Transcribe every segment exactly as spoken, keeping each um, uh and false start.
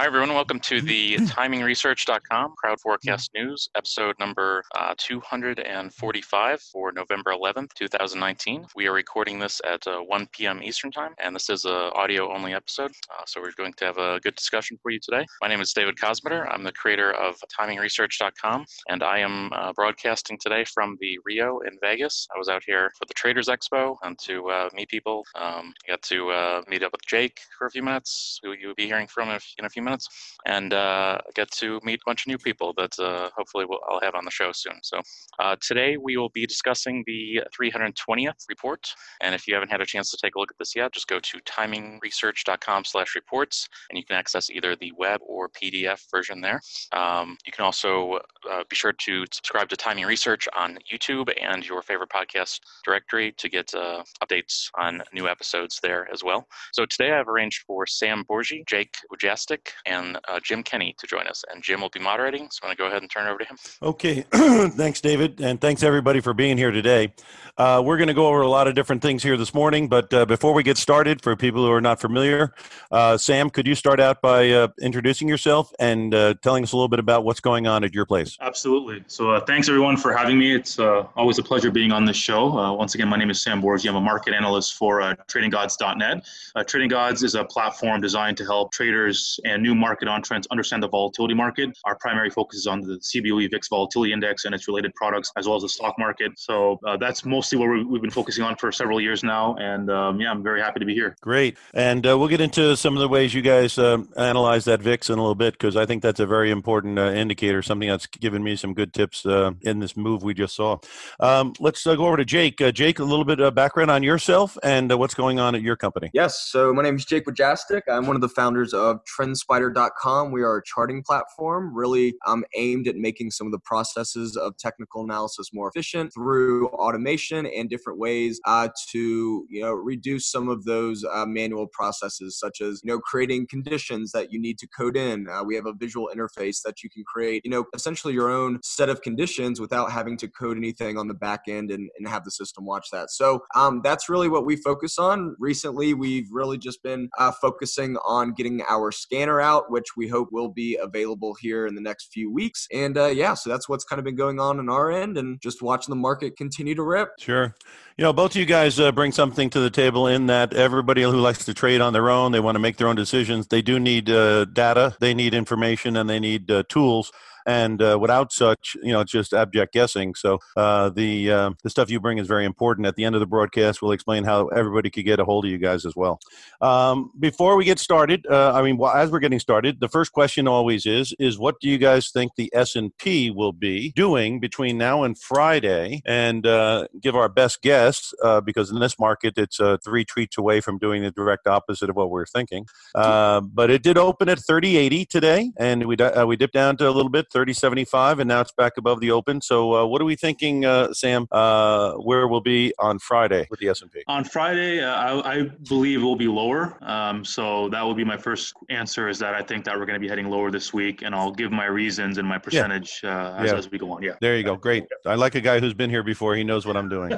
Hi, everyone. Welcome to the timing research dot com Crowd Forecast News, episode number uh, two hundred forty-five for November eleventh, two thousand nineteen. We are recording this at uh, one p.m. Eastern Time, and this is an audio-only episode, uh, so we're going to have a good discussion for you today. My name is David Kosmeter. I'm the creator of timing research dot com, and I am uh, broadcasting today from the Rio in Vegas. I was out here for the Traders Expo and to uh, meet people. Um, got to uh, meet up with Jake for a few minutes, who you'll be hearing from in a, in a few minutes. And uh, get to meet a bunch of new people that uh, hopefully we'll, I'll have on the show soon. So uh, today we will be discussing the three hundred twentieth report. And if you haven't had a chance to take a look at this yet, just go to timing research dot com slash reports, and you can access either the web or P D F version there. Um, you can also uh, be sure to subscribe to Timing Research on YouTube and your favorite podcast directory to get uh, updates on new episodes there as well. So today I've arranged for Sam Borgi, Jake Wojastik, and uh, Jim Kenny to join us. And Jim will be moderating, so I'm going to go ahead and turn it over to him. Okay. Thanks, David. And thanks, everybody, for being here today. Uh, we're going to go over a lot of different things here this morning, but uh, before we get started, for people who are not familiar, uh, Sam, could you start out by uh, introducing yourself and uh, telling us a little bit about what's going on at your place? Absolutely. So uh, thanks, everyone, for having me. It's uh, always a pleasure being on this show. Uh, once again, my name is Sam Borgi. I'm a market analyst for uh, trading gods dot net. Uh, Trading Gods is a platform designed to help traders and new market entrants understand the volatility market. Our primary focus is on the C B O E V I X Volatility Index and its related products, as well as the stock market. So uh, that's mostly what we, we've been focusing on for several years now. And um, yeah, I'm very happy to be here. Great. And uh, we'll get into some of the ways you guys um, analyze that V I X in a little bit, because I think that's a very important uh, indicator, something that's given me some good tips uh, in this move we just saw. Um, let's uh, go over to Jake. Uh, Jake, a little bit of background on yourself and uh, what's going on at your company. Yes. So my name is Jake Wojastik. I'm one of the founders of Trend Spider dot com. We are a charting platform really um, aimed at making some of the processes of technical analysis more efficient through automation and different ways uh, to you know reduce some of those uh, manual processes, such as you know creating conditions that you need to code in. Uh, we have a visual interface that you can create you know essentially your own set of conditions without having to code anything on the back end and, and have the system watch that. So um, that's really what we focus on. Recently, we've really just been uh, focusing on getting our scanner out, which we hope will be available here in the next few weeks. And uh, yeah, so that's what's kind of been going on on our end, and just watching the market continue to rip. Sure. You know, both of you guys uh, bring something to the table in that everybody who likes to trade on their own, they want to make their own decisions. They do need uh, data, they need information, and they need uh, tools. And uh, without such, you know, it's just abject guessing. So uh, the uh, the stuff you bring is very important. At the end of the broadcast, we'll explain how everybody could get a hold of you guys as well. Um, before we get started, uh, I mean, well, as we're getting started, the first question always is, is what do you guys think the S and P will be doing between now and Friday? And uh, give our best guess, uh, because in this market, it's uh, three treats away from doing the direct opposite of what we're thinking. Uh, but it did open at thirty eighty today, and we, uh, we dipped down to a little bit, thirty seventy-five, and now it's back above the open. So uh, what are we thinking, uh, Sam, uh, where we'll be on Friday with the S and P? On Friday, uh, I, I believe it will be lower. Um, so that will be my first answer, is that I think that we're going to be heading lower this week, and I'll give my reasons and my percentage yeah. uh, as, yeah. as we go on. Yeah. There you go. Great. I like a guy who's been here before. He knows what I'm doing.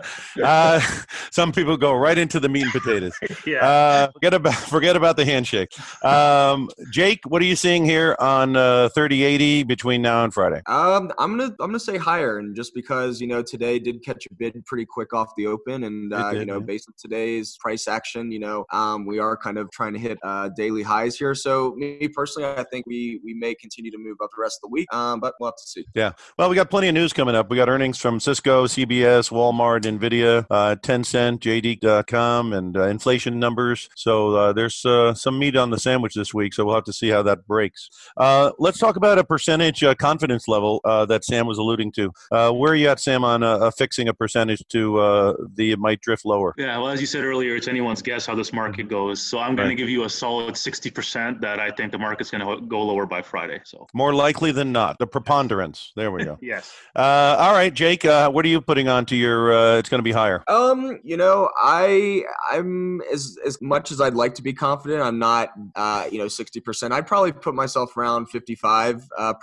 uh, some people go right into the meat and potatoes. yeah. Uh, forget about forget about the handshake. Um, Jake, what are you seeing here on uh, thirty eighty between now and Friday? Um, I'm gonna I'm gonna say higher, and just because you know today did catch a bid pretty quick off the open, and uh, did, you know yeah. based on today's price action, you know um, we are kind of trying to hit uh, daily highs here. So me personally, I think we we may continue to move up the rest of the week, um, but we'll have to see. Yeah, well, we got plenty of news coming up. We got earnings from Cisco, C B S, Walmart, Nvidia, uh, Tencent, J D dot com, and uh, inflation numbers. So uh, there's uh, some meat on the sandwich this week. So we'll have to see how that breaks. Uh, let's talk about a percentage uh, confidence level uh, that Sam was alluding to. Uh, where are you at, Sam, on uh, fixing a percentage to uh, the it might drift lower? Yeah, well, as you said earlier, it's anyone's guess how this market goes. So I'm going right. to give you a solid sixty percent that I think the market's going to go lower by Friday. So more likely than not, the preponderance. There we go. yes. Uh, all right, Jake, uh, what are you putting on to your? Uh, it's going to be higher. Um, you know, I I'm as as much as I'd like to be confident, I'm not. Uh, you know, sixty percent. I'd probably put myself around fifty-five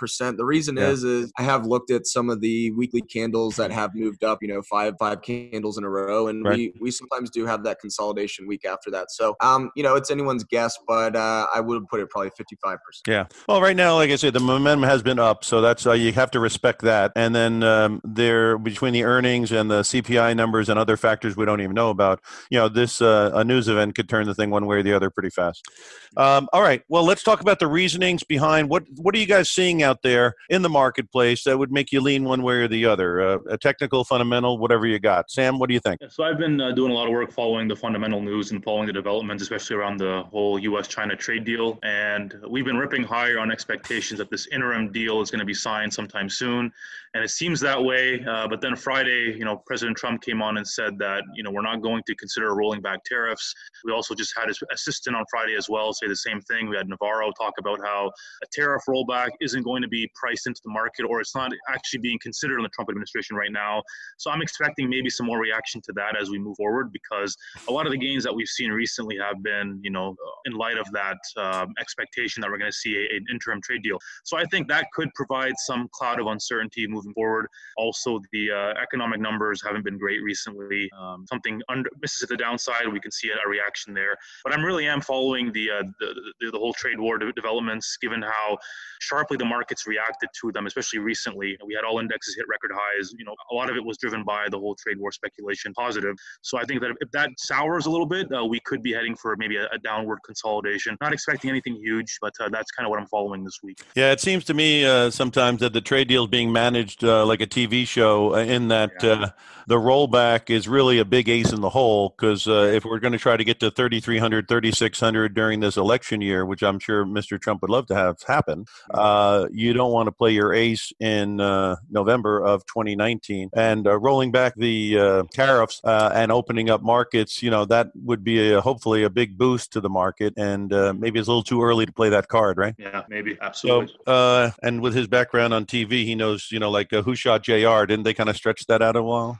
percent. The reason Yeah. is, is I have looked at some of the weekly candles that have moved up, you know, five, five candles in a row. And Right. we, we sometimes do have that consolidation week after that. So, um, you know, it's anyone's guess, but uh, I would put it probably fifty-five percent. Yeah. Well, right now, like I said, the momentum has been up, so that's uh, you have to respect that. And then um, there, between the earnings and the C P I numbers and other factors we don't even know about, you know, this uh, a news event could turn the thing one way or the other pretty fast. Um, all right. Well, let's talk about the reasonings behind what what are you guys seeing out there in the marketplace that would make you lean one way or the other? Uh, a technical, fundamental, whatever you got. Sam, what do you think? So I've been uh, doing a lot of work following the fundamental news and following the developments, especially around the whole U S China trade deal. And we've been ripping higher on expectations that this interim deal is going to be signed sometime soon. And it seems that way. Uh, but then Friday, you know, President Trump came on and said that, you know, we're not going to consider rolling back tariffs. We also just had his assistant on Friday as well say the same thing. We had Navarro talk about how a tariff rollback isn't going to be priced into the market, or it's not actually being considered in the Trump administration right now. So I'm expecting maybe some more reaction to that as we move forward, because a lot of the gains that we've seen recently have been, you know, in light of that um, expectation that we're going to see a, an interim trade deal. So I think that could provide some cloud of uncertainty moving forward. Also, the uh, economic numbers haven't been great recently. Um, something under, misses at the downside, we can see a, a reaction there. But I really am following the, uh, the, the the whole trade war de- developments, given how sharply the markets reacted to them, especially recently. We had all indexes hit record highs. You know, a lot of it was driven by the whole trade war speculation positive. So I think that if that sours a little bit, uh, we could be heading for maybe a, a downward consolidation. Not expecting anything huge, but uh, that's kind of what I'm following this week. Yeah, it seems to me uh, sometimes that the trade deal is being managed uh, like a T V show, uh, in that Yeah. uh, the rollback is really a big ace in the hole, because uh, if we're going to try to get to thirty-three hundred, thirty-six hundred during this election year, which I'm sure Mister Trump would love to have happen, uh, you don't want to play your ace in uh, November of twenty nineteen. And uh, rolling back the uh, tariffs uh, and opening up markets, you know, that would be a, hopefully a big boost to the market. And uh, maybe it's a little too early to play that card, right? Yeah, maybe. So, Absolutely. uh, and with his background on T V, he knows, you know, like uh, Who Shot J R? Didn't they kind of stretch that out a while?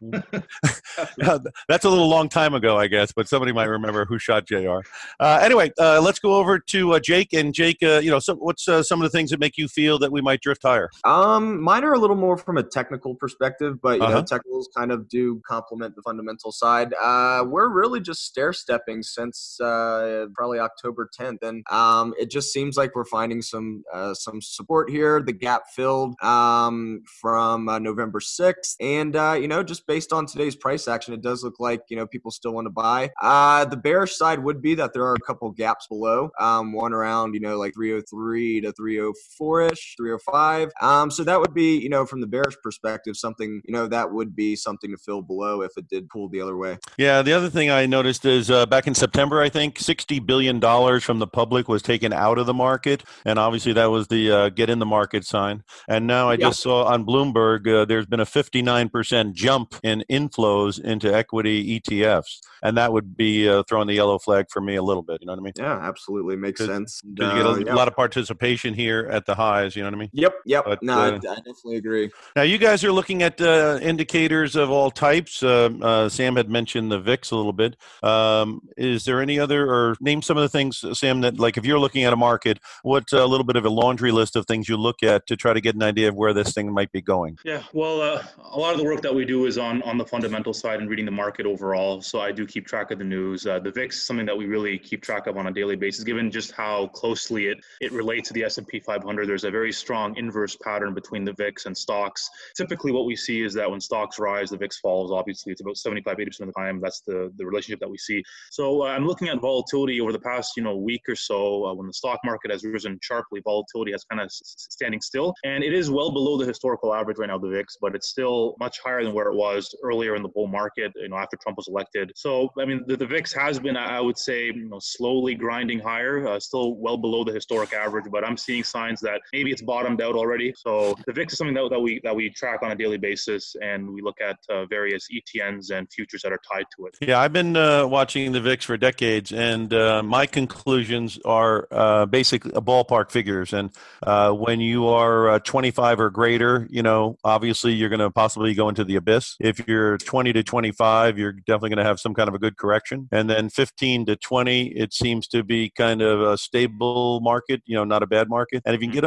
That's a little long time ago, I guess, but somebody might remember Who Shot J R. Uh, anyway, uh, let's go over to uh, Jake. And Jake, uh, you know, some, what's uh, some of the things that make you feel that we might drift higher? Um, mine are a little more from a technical perspective, but you Uh-huh. know, technicals kind of do complement the fundamental side. Uh, we're really just stair stepping since uh, probably October tenth, and um, it just seems like we're finding some uh, some support here. The gap filled um, from uh, November sixth, and uh, you know, just based on today's price action, it does look like you know people still want to buy. Uh, the bearish side would be that there are a couple gaps below. Um, one around you know like three oh three to three oh four ish, three oh five. Um, so that would be, you know, from the bearish perspective, something, you know, that would be something to fill below if it did pull the other way. Yeah, the other thing I noticed is uh, back in September, I think sixty billion dollars from the public was taken out of the market. And obviously that was the uh, get in the market sign. And now I Yeah. just saw on Bloomberg, uh, there's been a fifty-nine percent jump in inflows into equity E T Fs. And that would be uh, throwing the yellow flag for me a little bit. You know what I mean? Yeah, absolutely. Makes 'Cause- sense. Because you Uh, get a yeah. lot of participation here at the highs. You know what I mean? Yep, yep. But, no, I, uh, I definitely agree. Now, you guys are looking at uh, indicators of all types. Uh, uh, Sam had mentioned the V I X a little bit. Um, is there any other, or name some of the things, Sam, that like if you're looking at a market, what a little bit of a laundry list of things you look at to try to get an idea of where this thing might be going? Yeah, well, uh, a lot of the work that we do is on, on the fundamental side and reading the market overall. So I do keep track of the news. Uh, the V I X is something that we really keep track of on a daily basis, given just how closely it, it relates to the S and P five hundred. There's a very strong inverse pattern between the V I X and stocks. Typically what we see is that when stocks rise, the V I X falls. Obviously, it's about seventy-five, eighty percent of the time. That's the, the relationship that we see. So uh, I'm looking at volatility over the past, you know, week or so. Uh, when the stock market has risen sharply, volatility has kind of s- standing still. And it is well below the historical average right now, the V I X, but it's still much higher than where it was earlier in the bull market, you know, after Trump was elected. So, I mean, the, the V I X has been, I would say, you know, slowly grinding higher, uh, still well below the historic average, but I'm seeing signs that maybe it's bottomed out already. So the V I X is something that, that we that we track on a daily basis, and we look at uh, various E T Ns and futures that are tied to it. Yeah, I've been uh, watching the V I X for decades, and uh, my conclusions are uh, basically ballpark figures. And uh, when you are uh, twenty-five or greater, you know, obviously you're going to possibly go into the abyss. If you're twenty to twenty-five, you're definitely going to have some kind of a good correction. And then fifteen to twenty, it seems to be kind of a stable market, you know, not a bad market. And if you can get under fourteen,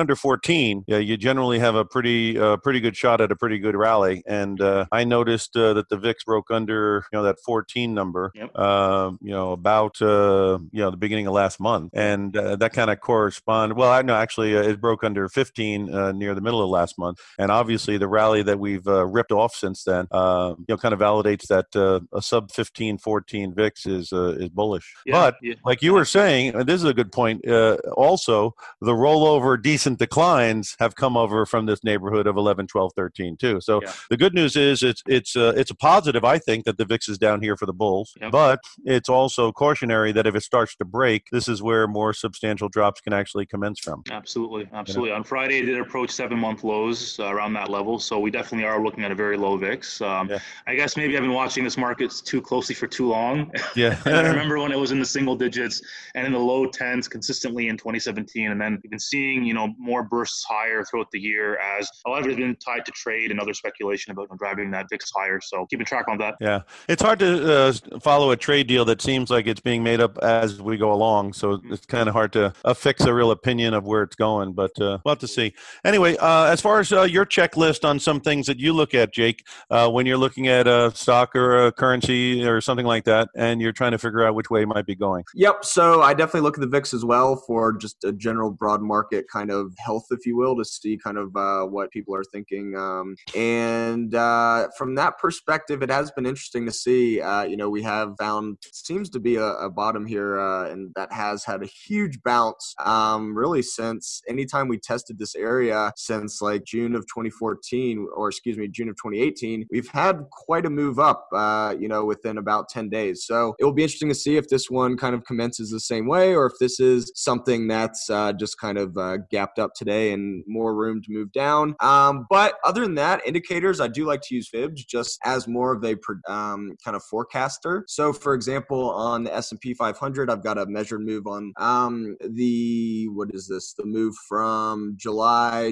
fourteen, yeah, you generally have a pretty uh, pretty good shot at a pretty good rally. And uh, I noticed uh, that the V I X broke under you know that fourteen number, Yep. uh, you know about uh, you know the beginning of last month, and uh, that kind of corresponded. Well, I know actually uh, it broke under fifteen uh, near the middle of last month, and obviously the rally that we've uh, ripped off since then, uh, you know, kind of validates that uh, a sub fifteen, fourteen V I X is uh, is bullish. Yeah, but yeah. like you were saying, and this is a good point. Uh, also, the rollover decent declines have come over from this neighborhood of eleven, twelve, thirteen too. So Yeah. the good news is it's it's uh, it's a positive, I think, that the V I X is down here for the bulls. Yep. But it's also cautionary that if it starts to break, this is where more substantial drops can actually commence from. Absolutely, absolutely. On Friday, it did approach seven-month lows uh, around that level, so we definitely are looking at a very low V I X. Um, Yeah. I guess maybe I've been watching this market too closely for too long. Yeah. And I remember when it was in the single digits and in the low tens consistently in twenty seventeen, and then we've been seeing you know more bursts higher throughout the year as a lot of it has been tied to trade and other speculation about driving that V I X higher. So keeping track on that. Yeah, it's hard to uh, follow a trade deal that seems like it's being made up as we go along. So it's kind of hard to affix a real opinion of where it's going, but uh, we'll have to see. Anyway, uh, as far as uh, your checklist on some things that you look at, Jake, uh, when you're looking at a stock or a currency or something like that, and you're trying to figure out which way it might be going. Yep. So I definitely look at the V I X as well for just a general broad market kind of health, if you will, to see kind of uh, what people are thinking. Um, and uh, from that perspective, it has been interesting to see. Uh, you know, we have found seems to be a, a bottom here, uh, and that has had a huge bounce. Um, really, since anytime we tested this area since like June of twenty fourteen, or excuse me, June of twenty eighteen, we've had quite a move up. Uh, you know, within about ten days. So it will be interesting to see if this one kind of commences the same way, or if this is something that's uh, just kind of uh, gapped up today and more room to move down. Um, but other than that, indicators, I do like to use fibs just as more of a um, kind of forecaster. So for example, on the S and P five hundred, I've got a measured move on um, the, what is this? The move from July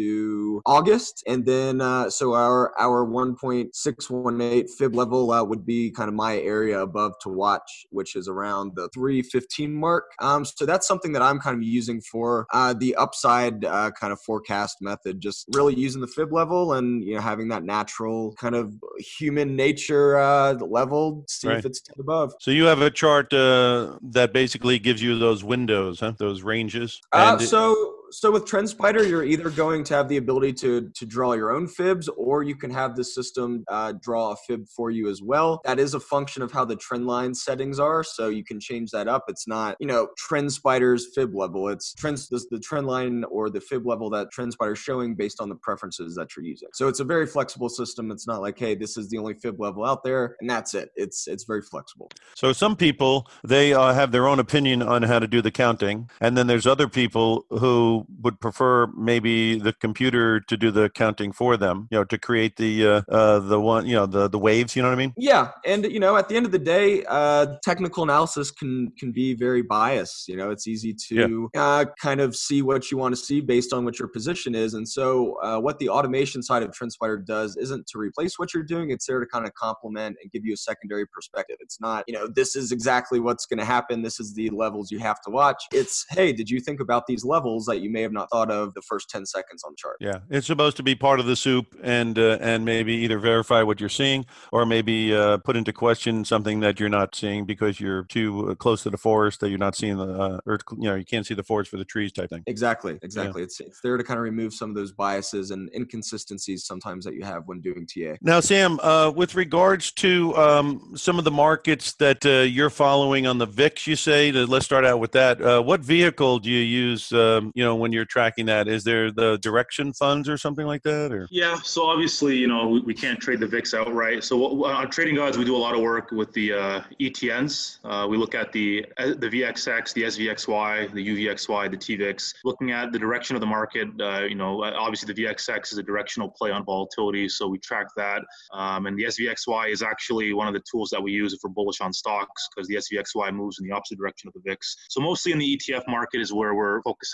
to August. And then, uh, so our, our one point six one eight fib level uh, would be kind of my area above to watch, which is around the three fifteen mark. Um, so that's something that I'm kind of using for uh, the upside uh, kind of forecast method, just really using the fib level and, you know, having that natural kind of human nature uh, level, see Right. if it's ten above. So you have a chart uh, that basically gives you those windows, huh? Those ranges. Uh, And it- so so with TrendSpider, you're either going to have the ability to to draw your own fibs, or you can have the system uh, draw a fib for you as well. That is a function of how the trend line settings are, so you can change that up. It's not, you know, TrendSpider's fib level. It's trends the, the trend line or the fib level that TrendSpider is showing based on the preferences that you're using. So it's a very flexible system. It's not like, hey, this is the only fib level out there, and that's it. It's it's very flexible. So some people, they uh, have their own opinion on how to do the counting. And then there's other people who would prefer maybe the computer to do the counting for them, you know, to create the uh, uh, the one, you know, the, the waves, you know what I mean? Yeah, and you know, at the end of the day, uh, technical analysis can can be very biased. You know, it's easy to uh, kind of see what you want to see based on what your position is. And so, uh, what the automation side of TrendSpider does isn't to replace what you're doing; it's there to kind of complement and give you a secondary perspective. It's not, you know, this is exactly what's going to happen. This is the levels you have to watch. It's, hey, did you think about these levels that you may have not thought of the first ten seconds on the chart? Yeah, it's supposed to be part of the soup, and uh, and maybe either verify what you're seeing, or maybe uh, put into question something that you're not seeing because you're too uh, close to the forest that you're not seeing the, uh, or you know, you can't see the forest for the trees type thing. Exactly, exactly. Yeah. It's it's there to kind of remove some of those biases and inconsistencies sometimes that you have when doing T A. Now, Sam, uh, with regards to um, some of the markets that uh, you're following on the V I X, you say, that, let's start out with that. Uh, what vehicle do you use, um, you know, when you're tracking that? Is there the direction funds or something like that? Or Yeah, so obviously, you know, we, we can't trade the V I X outright. So what, on Trading Gods, we do a lot of work with the uh, E T Ns. Uh, we look at the the V X X, the S V X Y, the U V X Y, the T V I X, looking at the direction of the market. Uh, you know, obviously the V X X is a directional play on volatility, so we track that. Um, and the S V X Y is actually one of the tools that we use if we're bullish on stocks, because the S V X Y moves in the opposite direction of the V I X. So mostly in the E T F market is where we're focusing on.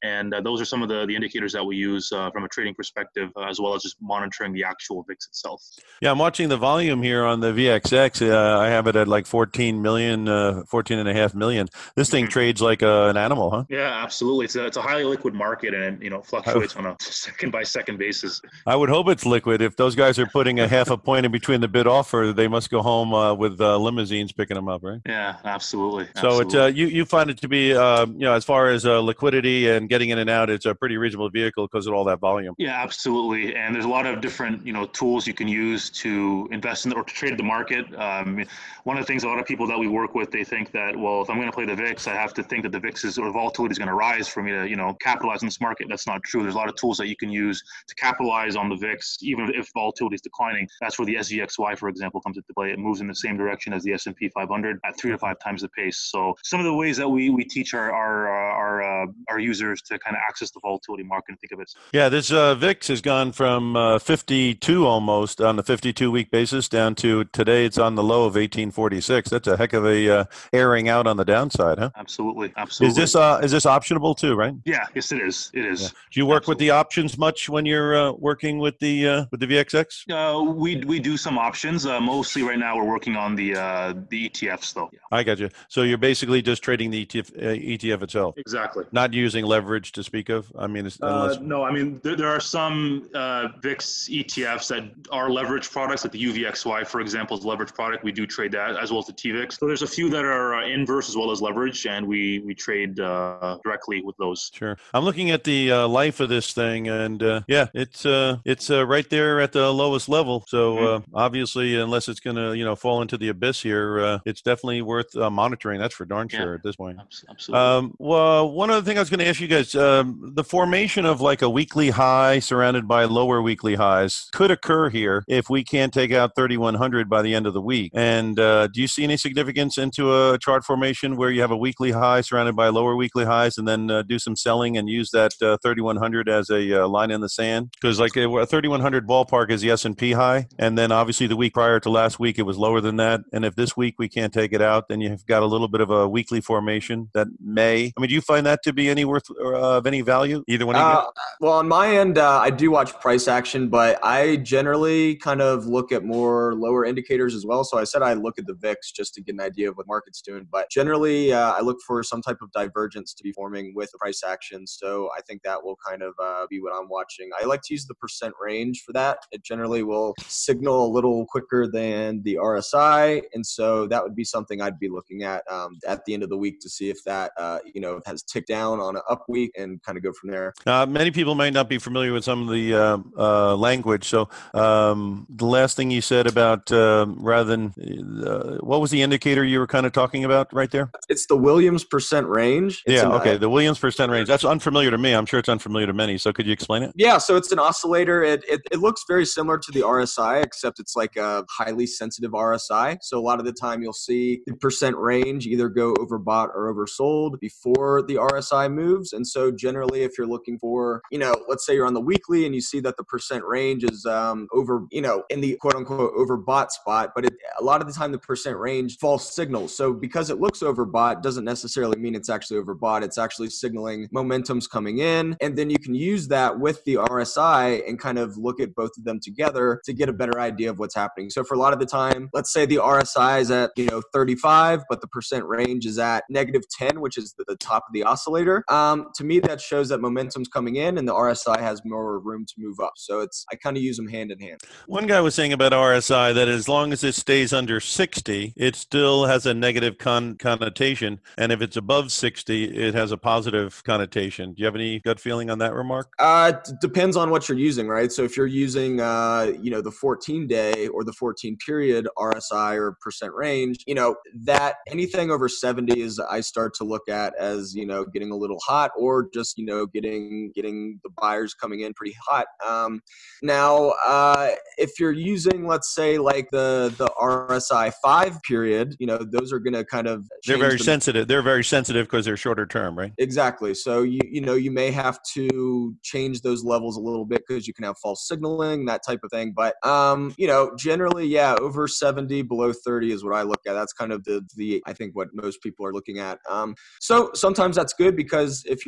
And uh, those are some of the, the indicators that we use uh, from a trading perspective, uh, as well as just monitoring the actual V I X itself. Yeah, I'm watching the volume here on the V X X. Uh, I have it at like fourteen million, uh, fourteen and a half million. This thing Mm-hmm. trades like a, an animal, huh? Yeah, absolutely. It's a, it's a highly liquid market, and you know fluctuates on a second by second basis. I would hope it's liquid. If those guys are putting a half a point in between the bid offer, they must go home uh, with uh, limousines picking them up, right? Yeah, absolutely. So absolutely. it's uh, you you find it to be uh, you know, as far as uh, liquidity and getting in and out, it's a pretty reasonable vehicle because of all that volume. Yeah, absolutely. And there's a lot of different, you know, tools you can use to invest in or to trade the market. Um, one of the things a lot of people that we work with, they think that, well, if I'm going to play the V I X, I have to think that the V I X is, or volatility is going to rise for me to, you know, capitalize on this market. That's not true. There's a lot of tools that you can use to capitalize on the V I X, even if volatility is declining. That's where the S V X Y, for example, comes into play. It moves in the same direction as the S and P five hundred at three to five times the pace. So some of the ways that we, we teach our our our, uh, our users to kind of access the volatility market and think of it. Yeah, this uh, V I X has gone from uh, fifty-two almost on the fifty-two week basis down to today it's on the low of eighteen forty-six. That's a heck of a uh, airing out on the downside, huh? Absolutely, absolutely. Is this uh, is this optionable too, right? Yeah, yes, it is. It is. Yeah. Do you work Absolutely. with the options much when you're uh, working with the uh, with the V X X? Uh, we we do some options. Uh, mostly right now, we're working on the uh, the E T Fs, though. Yeah. I got you. So you're basically just trading the E T F, uh, E T F itself, Exactly. not using leverage to speak of. I mean, it's, unless Uh, no, I mean there, there are some uh, V I X E T Fs that are leverage products, like the U V X Y, for example, is a leverage product. We do trade that, as well as the T V I X. So there's a few that are uh, inverse as well as leverage, and we we trade uh, directly with those. Sure. I'm looking at the uh, life of this thing, and uh, yeah, it's uh, it's uh, right there at the lowest level. So uh, obviously, unless it's going to you know fall into the abyss here, uh, it's definitely worth uh, monitoring. That's for darn sure Yeah. at this point. Abs- Absolutely. Um, well, one other thing I was going to ask you guys, um, the formation of like a weekly high surrounded by lower weekly highs could occur here if we can't take out thirty-one hundred by the end of the week. And uh, do you see any significance into a chart formation where you have a weekly high surrounded by lower weekly highs and then uh, do some selling and use that uh, thirty-one hundred as a uh, line in the sand? Because like a thirty-one hundred ballpark is the S and P high, and then obviously the week prior to last week it was lower than that. And if this week we can't take it out, then you've got a little bit of a weekly formation that may. I mean, do you find that to be any worth uh, of any value? Either one of you? Uh, well, on my end, uh, I do watch price action, but I generally kind of look at more lower indicators as well. So I said I look at the V I X just to get an idea of what market's doing, but generally uh, I look for some type of divergence to be forming with the price action. So I think that will kind of uh, be what I'm watching. I like to use the percent range for that. It generally will signal a little quicker than the R S I, and so that would be something I'd be looking at um, at the end of the week to see if that uh, you know has ticked down on an up week and kind of go from there. Uh, many people might not be familiar with some of the uh, uh, language. So um, the last thing you said about uh, rather than uh, what was the indicator you were kind of talking about right there? It's the Williams percent range. It's yeah. an, Okay. The Williams percent range. That's unfamiliar to me. I'm sure it's unfamiliar to many. So could you explain it? Yeah, so it's an oscillator. It, it it looks very similar to the R S I, except it's like a highly sensitive R S I. So a lot of the time you'll see the percent range either go overbought or oversold before the R S I moves. And so generally, if you're looking for, you know, let's say you're on the weekly and you see that the percent range is um, over, you know, in the quote unquote overbought spot, but it, a lot of the time the percent range false signals. So because it looks overbought doesn't necessarily mean it's actually overbought. It's actually signaling momentum's coming in. And then you can use that with the R S I and kind of look at both of them together to get a better idea of what's happening. So for a lot of the time, let's say the R S I is at, you know, thirty-five, but the percent range is at negative ten, which is the, the top of the oscillator. Um, to me, that shows that momentum's coming in and the R S I has more room to move up. So it's, I kind of use them hand in hand. One guy was saying about R S I that as long as it stays under sixty, it still has a negative con- connotation. And if it's above sixty, it has a positive connotation. Do you have any gut feeling on that remark? Uh, it depends on what you're using, right? So if you're using, uh, you know, the fourteen day or the fourteen period R S I or percent range, you know, that anything over seventy is I start to look at as, you know, getting a little hot or just, you know, getting, getting the buyers coming in pretty hot. Um, now, uh, if you're using, let's say like the, the R S I five period, you know, those are going to kind of, They're very the- sensitive. They're very sensitive because they're shorter term, right? Exactly. So you you know you may have to change those levels a little bit because you can have false signaling, that type of thing. But um, you know, generally, yeah, over seventy, below thirty is what I look at. That's kind of the the I think what most people are looking at. Um, so sometimes that's good because if you're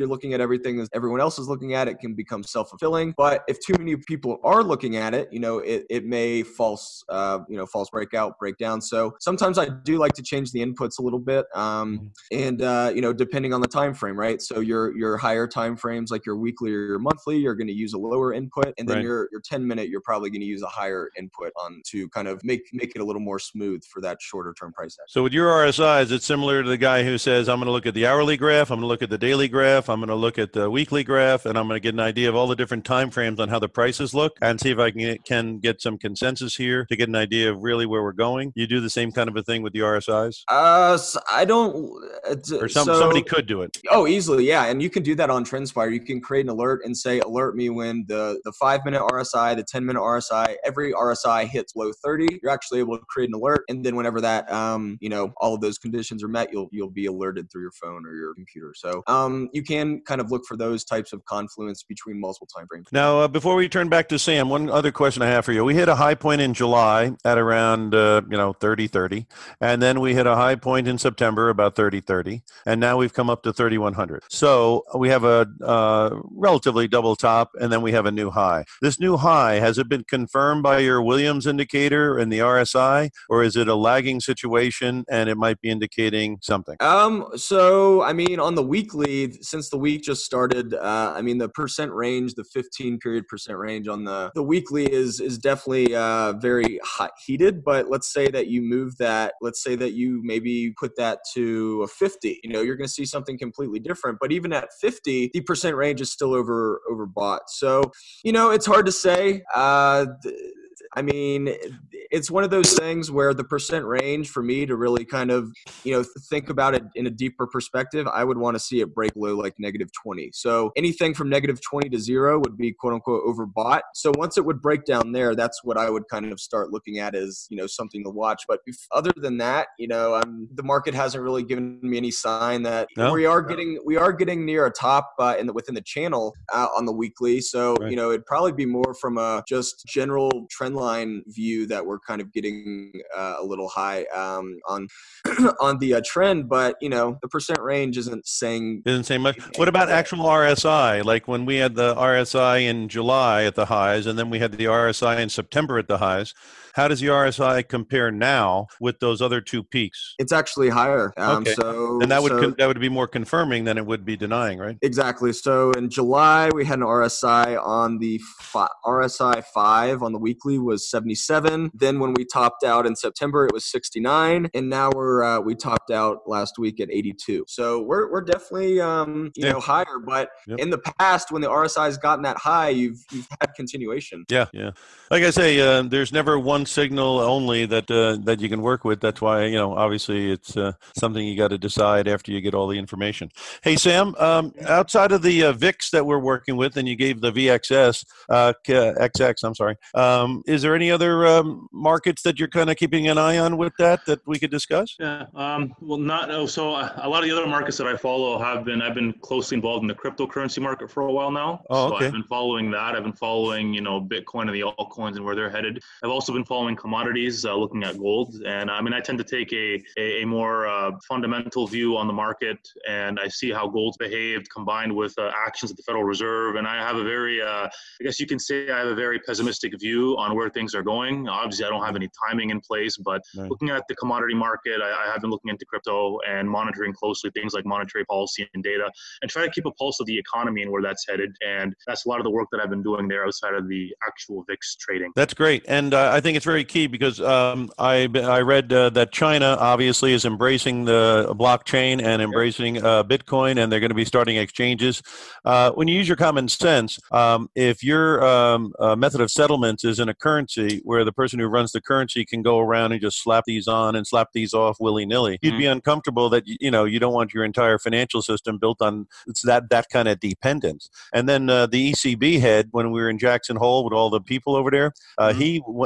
you're looking at everything as everyone else is looking at, it can become self-fulfilling. But if too many people are looking at it, you know, it, it may false, uh, you know, false breakout, breakdown. So sometimes I do like to change the inputs a little bit. Um, and, uh, you know, depending on the time frame, right? So your, your higher time frames, like your weekly or your monthly, you're going to use a lower input. And then Right. your, your ten minute, you're probably going to use a higher input on to kind of make, make it a little more smooth for that shorter term price action. So with your R S Is, it's similar to the guy who says, I'm going to look at the hourly graph, I'm going to look at the daily graph, I'm going to look at the weekly graph, and I'm going to get an idea of all the different time frames on how the prices look and see if I can, can get some consensus here to get an idea of really where we're going. You do the same kind of a thing with the R S Is? Uh, so I don't. Uh, Or some, so, somebody could do it. Oh, easily, yeah. And you can do that on TrendSpire. You can create an alert and say, alert me when the, the five-minute R S I, the ten-minute R S I, every R S I hits low thirty. You're actually able to create an alert. And then whenever that, um, you know, all of those conditions are met, you'll you'll be alerted through your phone or your computer. So um, you can kind of look for those types of confluence between multiple time frames. Now, uh, before we turn back to Sam, one other question I have for you. We hit a high point in July at around, uh, you know, thirty thirty. And then we hit a high point in September about thirty thirty. And now we've come up to thirty-one hundred. So we have a uh, relatively double top, and then we have a new high. This new high, has it been confirmed by your Williams indicator and the R S I, or is it a lagging situation and it might be indicating something? Um, so, I mean, on the weekly, since the week just started, uh, I mean, the percent range, the fifteen period percent range on the, the weekly is, is definitely, uh, very hot heated, but let's say that you move that, let's say that you maybe put that to a fifty, you know, you're going to see something completely different. But even at fifty, the percent range is still over, overbought. So, you know, it's hard to say. Uh, th- I mean, it's one of those things where the percent range for me to really kind of, you know, think about it in a deeper perspective, I would want to see it break low like negative twenty. So anything from negative twenty to zero would be quote unquote overbought. So once it would break down there, that's what I would kind of start looking at as, you know, something to watch. But if, other than that, you know, um, the market hasn't really given me any sign that No? we are getting, we are getting near a top uh, in the, within the channel uh, on the weekly. So, Right. you know, it'd probably be more from a just general trend line view that we're kind of getting uh, a little high um, on on the uh, trend, but you know the percent range isn't saying. Didn't say much. What about actual R S I? Like when we had the R S I in July at the highs, and then we had the R S I in September at the highs. How does the R S I compare now with those other two peaks? It's actually higher. Um, Okay. So And that would so, con- that would be more confirming than it would be denying, right? exactly. So in July we had an R S I on the fi- R S I five on the weekly was seventy-seven. Then when we topped out in September, it was sixty-nine, and now we're uh, we topped out last week at eighty-two. So we're we're definitely um, you Yeah. know higher. But Yep. in the past, when the R S I has gotten that high, you've you've had continuation. Yeah, yeah. Like I say, uh, there's never one signal only that uh, that you can work with. That's why, you know, obviously it's uh, something you got to decide after you get all the information. Hey, Sam, um, outside of the uh, V I X that we're working with, and you gave the V X S, uh, X X, I'm sorry, um, is there any other um, markets that you're kind of keeping an eye on with that that we could discuss? Yeah, um, well, not oh, so. Uh, a lot of the other markets that I follow have been. I've been closely involved in the cryptocurrency market for a while now. Oh, so okay. I've been following that. I've been following, you know, Bitcoin and the altcoins and where they're headed. I've also been following commodities, uh, looking at gold. And I mean, I tend to take a a, a more uh, fundamental view on the market, and I see how gold's behaved combined with uh, actions at the Federal Reserve. And I have a very, uh, I guess you can say, I have a very pessimistic view on where things are going. Obviously, I don't have any timing in place, but Right. looking at the commodity market, I, I have been looking into crypto and monitoring closely things like monetary policy and data, and try to keep a pulse of the economy and where that's headed. And that's a lot of the work that I've been doing there outside of the actual V I X trading. That's great, and uh, I think it's very key because um, I I read uh, that China obviously is embracing the blockchain and embracing uh, Bitcoin, and they're going to be starting exchanges. Uh, when you use your common sense, um, if your um, uh, method of settlements is in a currency where the person who runs the currency can go around and just slap these on and slap these off willy nilly, you'd be uncomfortable that you know you don't want your entire financial system built on it's that that kind of dependence. And then uh, the E C B head, when we were in Jackson Hole with all the people over there, uh, Mhm. he he made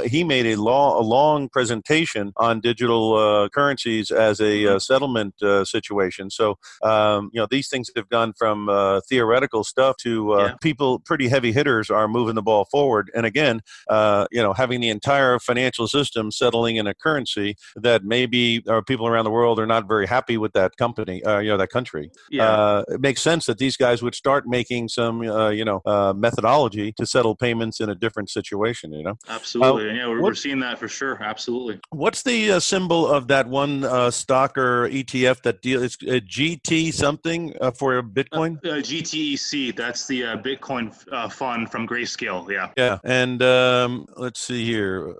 made a, law, a long presentation on digital uh, currencies as a uh, settlement uh, situation. So, um, you know, these things have gone from uh, theoretical stuff to uh, Yeah. people, pretty heavy hitters are moving the ball forward. And again, uh, you know, having the entire financial system settling in a currency that maybe uh, people around the world are not very happy with that company, uh, you know, that country. Yeah. Uh, it makes sense that these guys would start making some, uh, you know, uh, methodology to settle payments in a different situation, you know? Absolutely. Uh, yeah, we're, what- we're seeing that for sure. Absolutely. What's the uh, symbol of that one uh, stock or E T F that deal? It's uh, G T something uh, for Bitcoin? Uh, G T E C, that's the uh, Bitcoin uh, fund from Grayscale. Yeah. Yeah. And um, let's see here.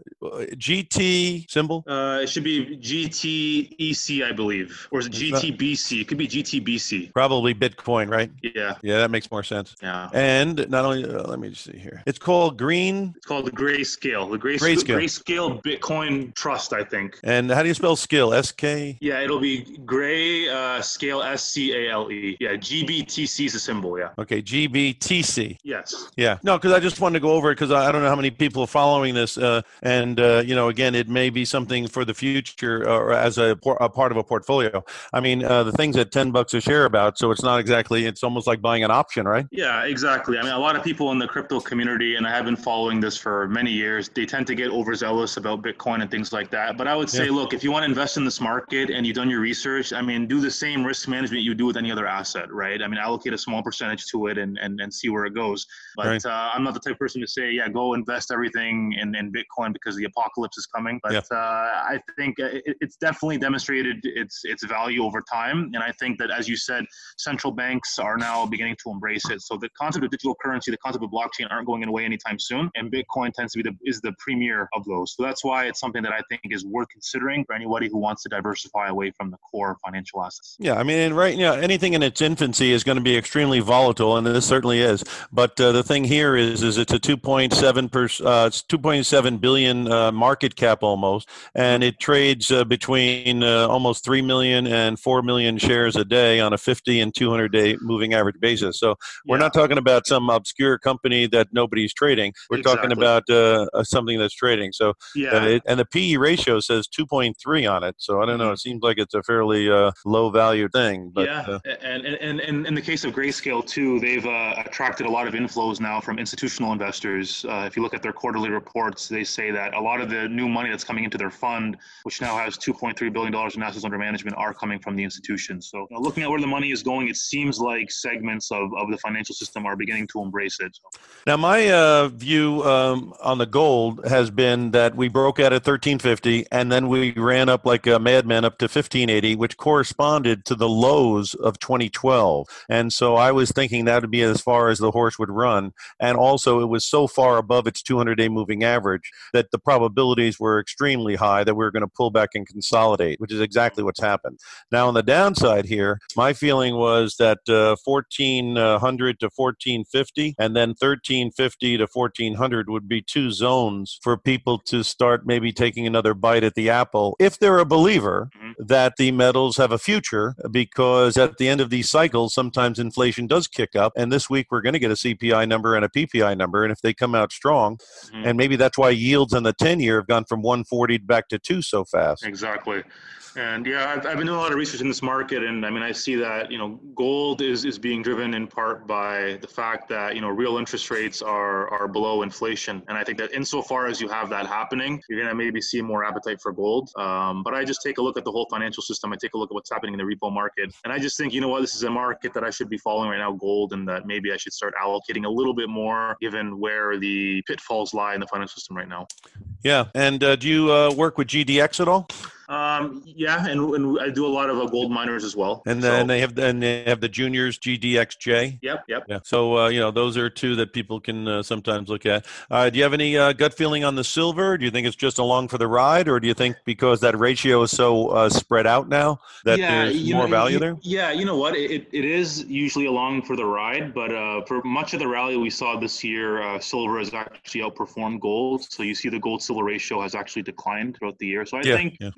G T symbol? Uh, it should be G T E C, I believe. Or is it It's not- G T B C? It could be G T B C. Probably Bitcoin, right? Yeah. Yeah, that makes more sense. Yeah. And not only, uh, let me just see here. It's called Green. It's called the Grayscale. The Grayscale, Grayscale. Grayscale Bitcoin Trust, I think. And how do you spell skill? S K? Yeah, it'll be Gray uh, Scale S C A L E. Yeah, G B T C is a symbol. Yeah. Okay, G B T C. Yes. Yeah. No, because I just wanted to go over it because I I don't know how many people are following this. Uh, and, uh, you know, again, it may be something for the future or as a, por- a part of a portfolio. I mean, uh, the thing's at ten bucks a share about, so it's not exactly, it's almost like buying an option, right? Yeah, exactly. I mean, a lot of people in the crypto community, and I have been following this for many years, they tend to get overzealous about Bitcoin and things like that. But I would say, Yeah. look, if you want to invest in this market and you've done your research, I mean, do the same risk management you do with any other asset, right? I mean, allocate a small percentage to it and, and, and see where it goes. But Right. uh, I'm not the type of person to say, yeah, go invest everything in, in Bitcoin because the apocalypse is coming. But Yeah. uh, I think it, it's definitely demonstrated its its value over time. And I think that, as you said, central banks are now beginning to embrace it. So the concept of digital currency, the concept of blockchain aren't going away anytime soon. And Bitcoin tends to be the is the premier of those. So that's why it's something that I think is worth considering for anybody who wants to diversify away from the core financial assets. Yeah, I mean, and right now, anything in its infancy is going to be extremely volatile, and this certainly is. But uh, the thing here is, is it's a two point seven per, uh, it's two point seven billion uh, market cap almost, and it trades uh, between uh, almost three million and four million shares a day on a fifty and two hundred day moving average basis. So we're Yeah. not talking about some obscure company that nobody's trading. We're talking Exactly. about uh, uh, something that's trading. So Yeah. uh, it, and the P E ratio says two point three on it. So I don't know. Mhm. It seems like it's a fairly uh, low value thing. But, yeah, uh, and, and, and in the case of Grayscale too, they've uh, attracted a lot of inflows now from institutional investors. Uh, if you look at their quarterly reports, they say that a lot of the new money that's coming into their fund, which now has two point three billion dollars in assets under management, are coming from the institutions. So you know, looking at where the money is going, it seems like segments of, of the financial system are beginning to embrace it. So, Now, my uh, view um, on the gold has been that we broke out at thirteen fifty, and then we ran up like a madman up to fifteen eighty, which corresponded to the lows of twenty twelve. And so I was thinking that would be as far as the horse would run. And also, it was so far above its two hundred day moving average that the probabilities were extremely high that we were going to pull back and consolidate, which is exactly what's happened. Now, on the downside here, my feeling was that uh, fourteen hundred to fourteen fifty, and then thirteen fifty to fourteen hundred would be two zones for people to start maybe taking another bite at the apple if they're a believer Mhm. that the metals have a future, because at the end of these cycles, sometimes inflation does kick up. And this week, we're going to get a C P I number and a P P I number. And if they come out strong, mhm. and maybe that's why yields on the ten year have gone from one forty back to two so fast. Exactly. And yeah, I've, I've been doing a lot of research in this market, and I mean, I see that, you know, gold is, is being driven in part by the fact that, you know, real interest rates are, are below inflation. And I think that insofar as you have that happening, you're going to maybe see more appetite for gold. Um, but I just take a look at the whole financial system. I take a look at what's happening in the repo market. And I just think, you know what, this is a market that I should be following right now, gold, and that maybe I should start allocating a little bit more given where the pitfalls lie in the financial system right now. Yeah. And uh, do you uh, work with G D X at all? Um, yeah, and, and I do a lot of uh, gold miners as well. And So- then they have and they have the juniors G D X J. Yep, yep. Yeah. So uh, you know, those are two that people can uh, sometimes look at. Uh, do you have any uh, gut feeling on the silver? Do you think it's just along for the ride, or do you think because that ratio is so uh, spread out now that there's you more know, value you- there? Yeah, you know what? It, it is usually along for the ride, but uh, for much of the rally we saw this year, uh, silver has actually outperformed gold. So you see the gold-silver ratio has actually declined throughout the year. So I Yeah, think yeah. there, there definitely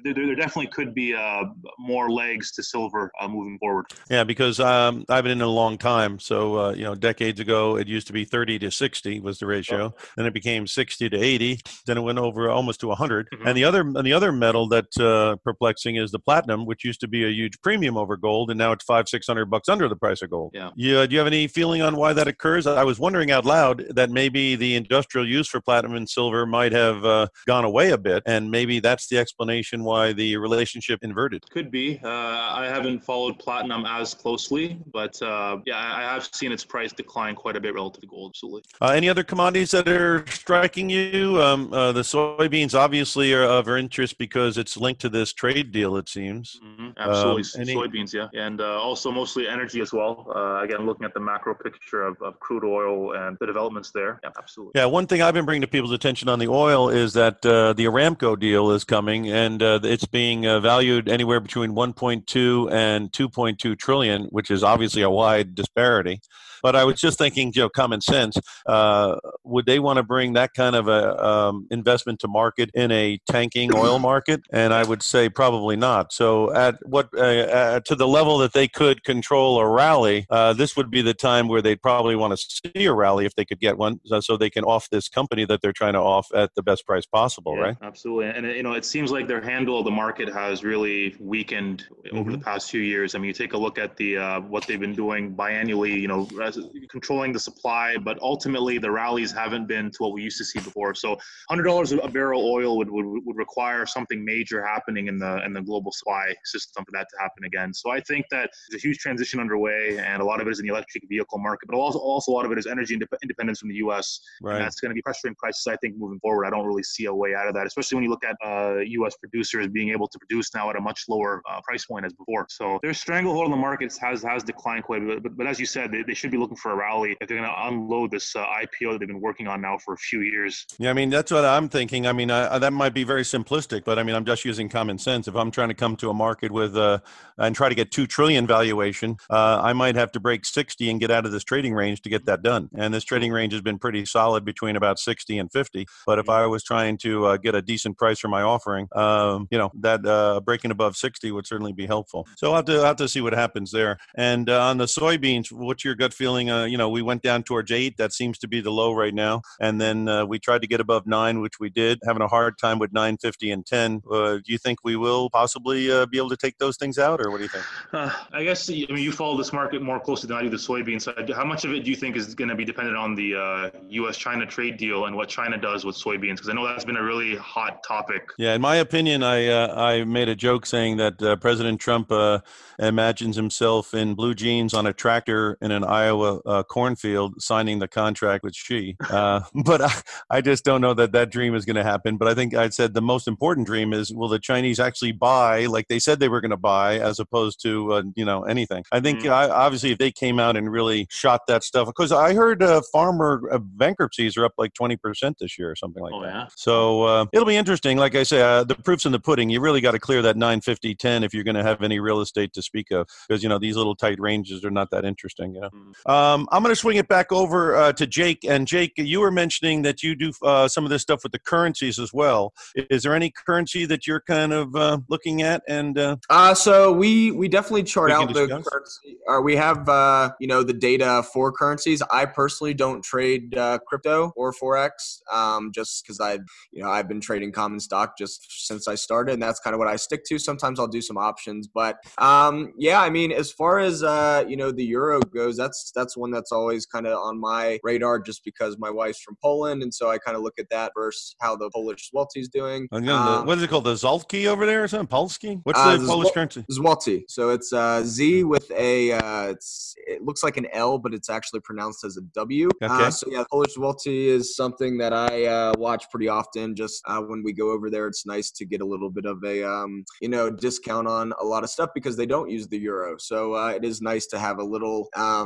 definitely could be uh, more legs to silver uh, moving forward. Yeah, because um, I've been in it a long time. So, uh, you know, decades ago, it used to be thirty to sixty was the ratio. Oh. Then it became sixty to eighty. Then it went over almost to one hundred. Mm-hmm. And the other and the other metal that's uh, perplexing is the platinum, which used to be a huge premium over gold, and now it's five, six hundred bucks under the price of gold. Yeah. You, uh, do you have any feeling on why that occurs? I was wondering out loud that maybe the industrial use for platinum and silver might have uh, gone away a bit, and maybe that's the explanation why the relationship inverted. Could be. Uh, I haven't followed platinum as closely, but uh, yeah, I have seen its price decline quite a bit relative to gold, absolutely. Uh, any other commodities that are striking you? Um, uh, the soybeans obviously are of interest because it's linked to this trade deal, it seems. Mm-hmm. Absolutely. Um, any... Soybeans, yeah. And uh, also mostly energy as well. Uh, again, looking at the macro picture of, of crude oil and the developments there. Yeah, absolutely. Yeah, one thing I've been bringing to people's attention on the oil is that uh, the Aramco deal is coming, and uh, it's being uh, valued anywhere between one point two and two point two trillion, which is obviously a wide disparity. But I was just thinking, you know, common sense. Uh, would they want to bring that kind of a um, investment to market in a tanking oil market? And I would say probably not. So at what uh, uh, to the level that they could control a rally, uh, this would be the time where they'd probably want to see a rally if they could get one, so they can off this company that they're trying to off at the best price possible, yeah, right? Absolutely. And, you know, it seems like their handle of the market has really weakened mm-hmm. over the past few years. I mean, you take a look at the uh, what they've been doing biannually, you know, controlling the supply, but ultimately the rallies haven't been to what we used to see before. So one hundred dollars a barrel oil would, would would require something major happening in the in the global supply system for that to happen again. So I think that there's a huge transition underway, and a lot of it is in the electric vehicle market, but also also a lot of it is energy indep- independence from the U S. Right. And that's going to be pressuring prices, I think, moving forward. I don't really see a way out of that, especially when you look at uh, U S producers being able to produce now at a much lower uh, price point as before. So their stranglehold on the markets has has declined quite a bit. But, but as you said, they, they should be looking for a rally if they're going to unload this uh, I P O that they've been working on now for a few years. Yeah, I mean, that's what I'm thinking. I mean, I, that might be very simplistic, but I mean, I'm just using common sense. If I'm trying to come to a market with uh, and try to get two trillion valuation, uh, I might have to break sixty and get out of this trading range to get that done. And this trading range has been pretty solid between about sixty and fifty. But if I was trying to uh, get a decent price for my offering, um, you know, that uh, breaking above sixty would certainly be helpful. So I'll have to, I'll have to see what happens there. And uh, on the soybeans, what's your gut feeling? Uh, you know, we went down towards eight. That seems to be the low right now. And then uh, we tried to get above nine, which we did, having a hard time with nine fifty and ten. Uh, do you think we will possibly uh, be able to take those things out, or what do you think? Uh, I guess, I mean, you follow this market more closely than I do the soybean side. How much of it do you think is going to be dependent on the uh, U S China trade deal and what China does with soybeans? Because I know that's been a really hot topic. Yeah, in my opinion, I uh, I made a joke saying that uh, President Trump uh, imagines himself in blue jeans on a tractor in an Iowa uh, cornfield signing the contract with Xi. Uh, but I, I just don't know that that dream is going to happen. But I think I said the most important dream is, will the Chinese actually buy like they said they were going to buy, as opposed to, uh, you know, anything? I think mm-hmm. uh, obviously if they came out and really shot that stuff, because I heard uh, farmer uh, bankruptcies are up like twenty percent this year or something like oh, that. Yeah? So uh, it'll be interesting. Like I say, uh, the proof's in the pudding. You really got to clear that nine fifty ten if you're going to have any real estate to speak of, because, you know, these little tight ranges are not that interesting. You know? mm-hmm. um, I'm going to swing it back over uh, to Jake. And Jake, you were mentioning that you do uh, some of this stuff with the currencies as well. Is there any currency that you're kind of uh, looking at? And uh, uh, so we we definitely chart out the discuss? currency. Uh, we have uh, you know the data for currencies. I personally don't trade uh, crypto or forex, um, just because I you know I've been trading common stock just since I started, and that's kind of what I stick to. Sometimes I'll do some options, but um, yeah, I mean, as far as uh, you know the euro goes, that's that's one that's always kind of on my radar, just because my wife's from Poland, and so I kind of look at that versus how the Polish zloty is doing. Um, the, what is it called? The Zoltki over there or something? Polski? What's uh, the Polish currency? Zloty. So it's uh, Z with a, uh, it's, it looks like an L, but it's actually pronounced as a W. Okay. Uh, so yeah, Polish zloty is something that I uh, watch pretty often. Just uh, when we go over there, it's nice to get a little bit of a, um, you know, discount on a lot of stuff because they don't use the euro. So uh, it is nice to have a little, um, you know,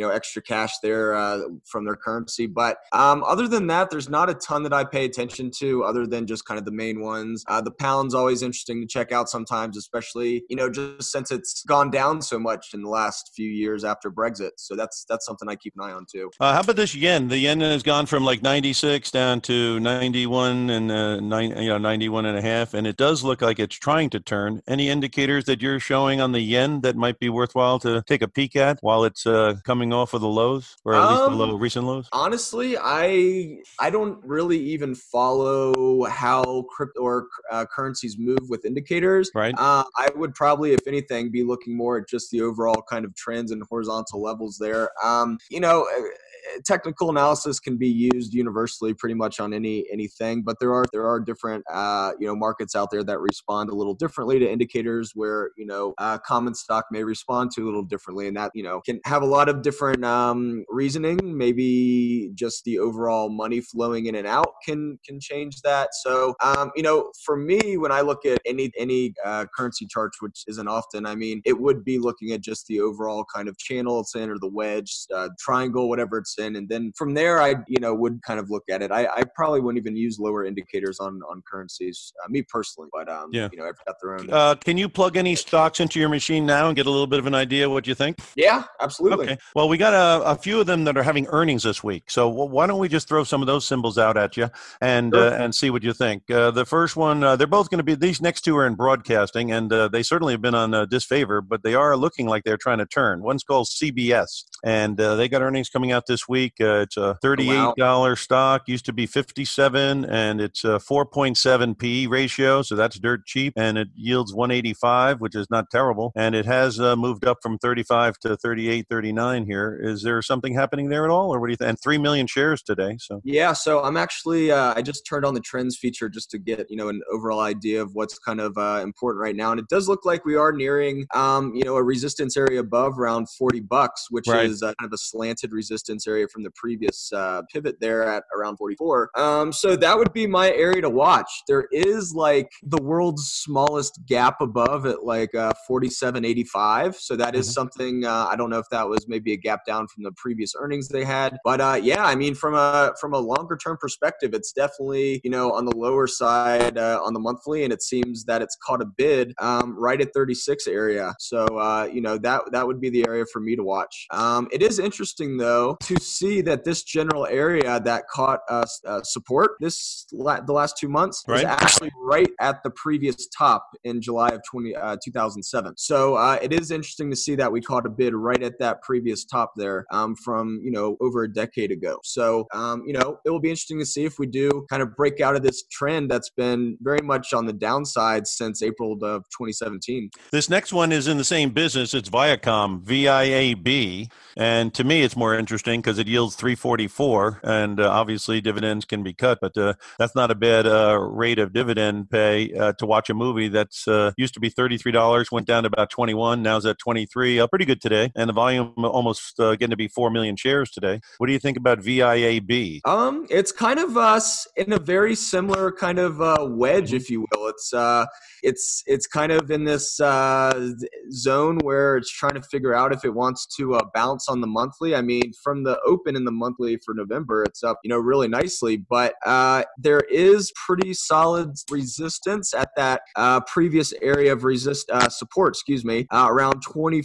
know, extra cash there uh, from their currency. But um, other than that, there's not a ton that I pay attention to other than just kind of the main ones. Uh, the pound's always interesting to check out sometimes, especially, you know, just since it's gone down so much in the last few years after Brexit. So that's that's something I keep an eye on too. Uh, how about this yen? The yen has gone from like ninety-six down to ninety-one and uh, nine, you know, ninety-one and a half, and it does look like it's trying to turn. Any indicators that you're showing on the yen that might be worthwhile to take a peek at while it's uh, coming off of the lows, or at least Um, the low recent lows? Honestly, I I don't really even follow how crypto or uh, currencies move with indicators. Right. Uh, I would probably, if anything, be looking more at just the overall kind of trends and horizontal levels there. Um, you know, technical analysis can be used universally pretty much on any anything, but there are there are different uh, you know markets out there that respond a little differently to indicators, where you know uh, common stock may respond to a little differently, and that you know can have a lot of different um, reasoning. Maybe just the overall money flowing in and out can can change that. So um, you know, for me, when I look at any any uh, currency charts, which isn't often, I mean, it would be looking at just the overall kind of channel it's in, or the wedge, uh, triangle, whatever it's in, and then from there, I you know would kind of look at it. I, I probably wouldn't even use lower indicators on on currencies, uh, me personally, but um, Yeah. you know, everyone's got their own. Uh, can you plug any stocks into your machine now and get a little bit of an idea what you think? Yeah, absolutely. Okay. Well, we got a, a few of them that are having earnings this week. So well, why don't we just throw some of those symbols out at you and Sure. uh, and see what you think. Uh, the first one, uh, they're both going to be, these next two are in broadcasting, and uh, they certainly have been on uh, disfavor, but they are looking like they're trying to turn. One's called C B S, and uh, they got earnings coming out this week. Uh, it's a thirty-eight dollars wow. stock, used to be fifty-seven, and it's a four point seven P ratio, so that's dirt cheap, and it yields one eighty-five, which is not terrible, and it has uh, moved up from thirty-five to thirty-eight, thirty-nine here. Is there something happening there at all, or what do you think? And three million shares today, so. Yeah, so I'm actually, uh, I just turned on the trends feature just to get, you know, an overall idea of what's kind of uh, important right now. And it does look like we are nearing, um, you know, a resistance area above around forty bucks, which Right. is uh, kind of a slanted resistance area from the previous uh, pivot there at around forty-four. Um, so that would be my area to watch. There is like the world's smallest gap above at like uh, forty-seven eighty-five. So that is Mhm. something, uh, I don't know if that was maybe a gap down from the previous earnings they had. But uh, yeah, I mean, from a from a longer term perspective, it's definitely, you know, on the lower side uh, on the monthly, and it seems that it's caught a bid um, right at thirty-six area. So uh, you know, that that would be the area for me to watch. Um, it is interesting though to see that this general area that caught uh, uh, support this la- the last two months was Right. actually right at the previous top in July of twenty, uh, two thousand seven. So uh, it is interesting to see that we caught a bid right at that previous top there um, from, you know, over a decade ago. So, um, you know, it will be interesting to see if we do kind of break out of this trend that's been very much on the downside since April of twenty seventeen. This next one is in the same business. It's Viacom, V I A B. And to me, it's more interesting because it yields three forty-four. And uh, obviously, dividends can be cut, but uh, that's not a bad uh, rate of dividend pay uh, to watch a movie that's uh, used to be thirty-three dollars, went down to about twenty-one. Now it's at twenty-three. Uh, pretty good today. And the volume almost uh, getting to be four million shares today. What do you think about V I A B? Um, it's kind of us in a very similar kind of uh, wedge, Mm-hmm. if you will. It's uh, it's it's kind of in this uh, zone where it's trying to figure out if it wants to uh, bounce on the monthly. I mean, from the open in the monthly for November, it's up, you know, really nicely. But uh, there is pretty solid resistance at that uh, previous area of resist uh, support. Excuse me, uh, around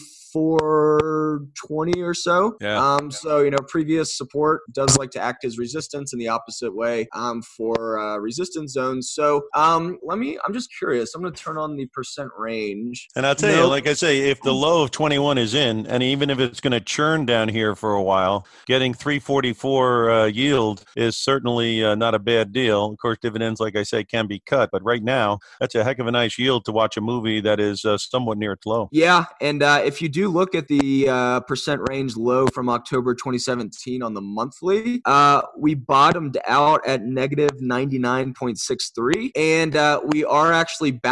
twenty-four twenty or so. Yeah. Um, so you know, previous support does like to act as resistance in the opposite way um, for uh, resistance zones. So um, let me. I'm just curious. I'm going to turn on the percent range. And I'll tell you, Nope. like I say, if the low of twenty-one is in, and even if it's going to churn down here for a while, getting three forty-four uh, yield is certainly uh, not a bad deal. Of course, dividends, like I say, can be cut. But right now, that's a heck of a nice yield to watch a movie that is uh, somewhat near its low. Yeah, and uh, if you do look at the uh, percent range low from October twenty seventeen on the monthly, uh, we bottomed out at negative ninety-nine point six three, and uh, we are actually bouncing